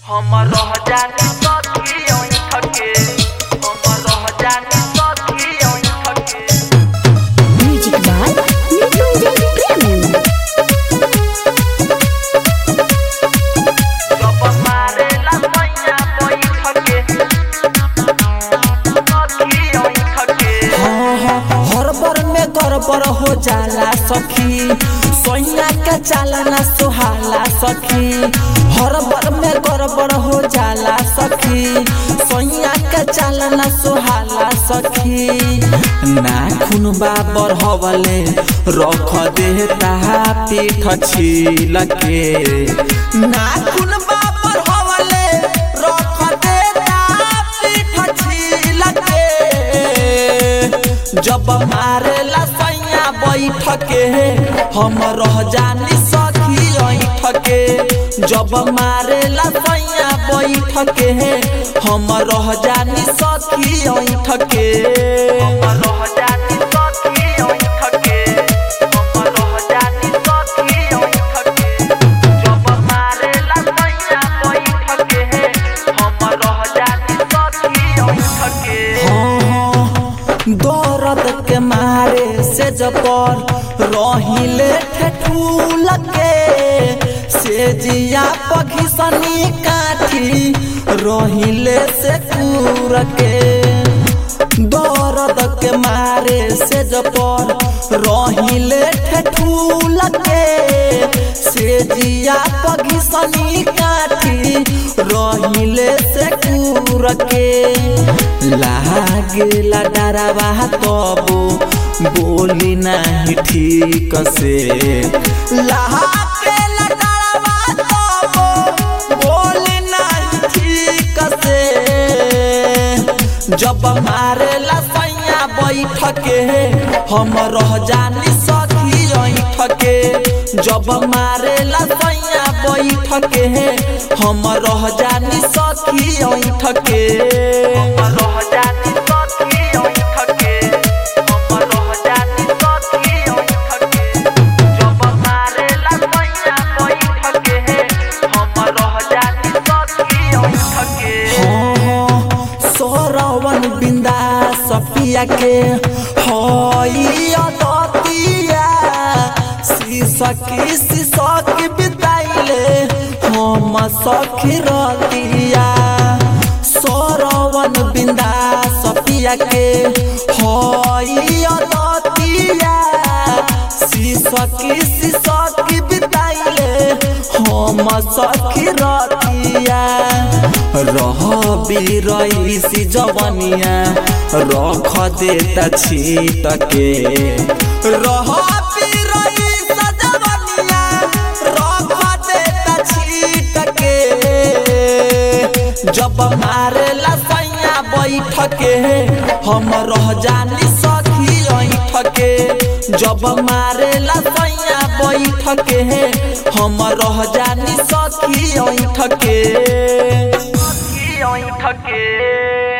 हम रह जानी सखी ओई थके हम रह जानी सखी ओई थके म्यूजिक बाय मृत्युंजय प्रेमी जब मारे ला मैया ओई थके सखी ओई थके हर बर में गड़बड़ हो जाला सखी सोइया के चालना सुहाला सखी हर बर में गड़बड़ हो जाला सखी सोइया के चालना सुहाला सखी नाखून बाबर हवले रख देता पीठ छील के नाखून बाबर हवले रख देता पीठ छील के जब मारेला सैया बैठ के हम रह जानी सखी ऐठ के जब मारेला सैया बैठ के हम रह जानी सखी ऐठ के हम रह जानी सखी ओई थके हम रह जानी सखी ओई थके जब मारे ला मैया ओई थके हम रह जानी सखी ओई थके दर्द के मारे से जबर रहिले ठेठूल के से जिया पघिसनी काठी रहिले से कूर के दर्द के मारे से जबर रहिले ठेठूल के से जिया पघिसनी काठी रहिले से कूर के लागेला डरावा तबो बोली नहीं ठीक से लागेला डरावा तबो बोली नहीं ठीक से जब मारेला सैया बैठ के हम रह जानी सखी ऐठ के जब मारेला सैया बैठ के हम रह जानी सखी ऐठ के हम रह जानी सखी ओई थके हम रह जानी सखी ओई थके जब मारे ला मैया ओई थके हम रह जानी सखी ओई थके सोरवन बिंदा सफिया के हई अदतिया सखी बिताइले हम सखी रतिया सोरवन बिंदा सफिया के हई अदतिया सखी बिताइले हम सखी रतिया रह रईसी जवनिया रख देता छीट के रह रईस जवनिया रख देता छीट के जब मारेला सैया बैठ के हम रह जानी सखी ऐठ के जब मारेला सैया बैठ के हम रह जानी सखी ऐठ के ओई थके